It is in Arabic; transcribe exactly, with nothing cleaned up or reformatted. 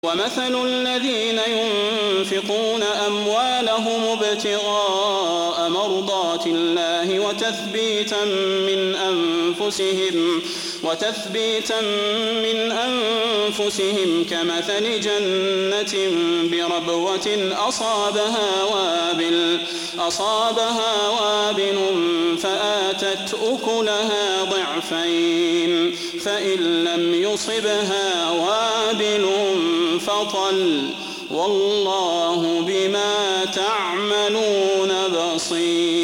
ومثل الذين ينفقون أموالهم ابتغاء مرضات الله وتثبيتا من أنفسهم وتثبيتا من أنفسهم كمثل جنة بربوة أصابها وابل أصابها وابل فآتت أكلها ضعفين فإن لم يصبها وابل فطل والله بما تعملون بصير.